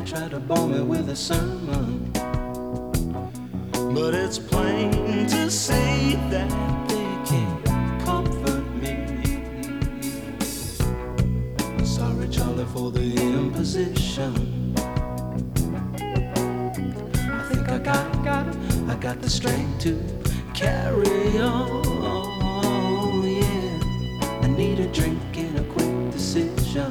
try to bore me with a sermon, but it's plain to see that they can't comfort me. Sorry, Charlie, for the imposition. I think I got the strength to carry on. Yeah, I need a drink and a quick decision.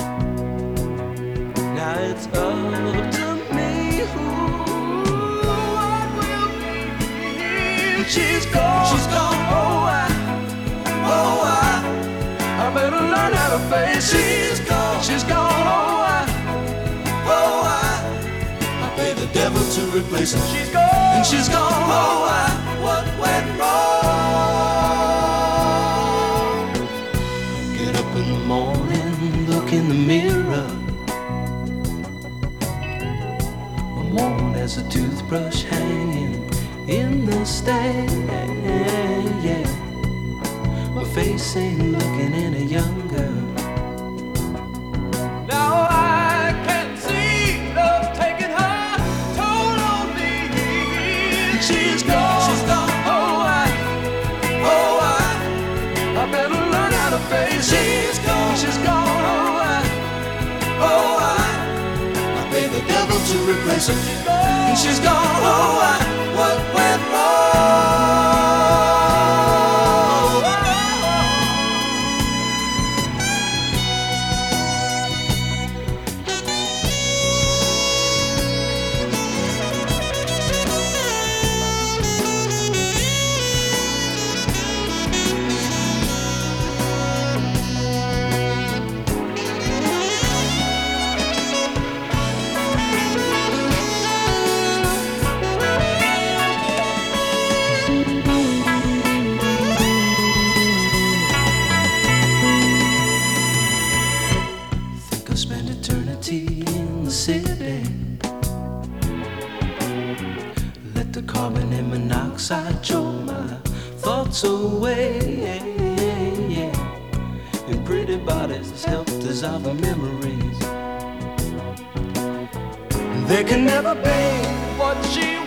Now it's up to me who I will be. She's gone. I better learn how to face it. She's gone. I pay the devil to replace her. She's gone. And she's gone. What went wrong? Get up in the morning, look in the mirror. I'm worn as a toothbrush hanging in the stand. Yeah, my face ain't looking any younger. Now I can see love taking her toll on me. She's gone. I better learn how to face it. She's gone. I pay the devil to replace her. And she's gone. What went wrong? Spend eternity in the city. Let the carbon and monoxide choke my thoughts away. In pretty bodies help dissolve the memories. They can never be what she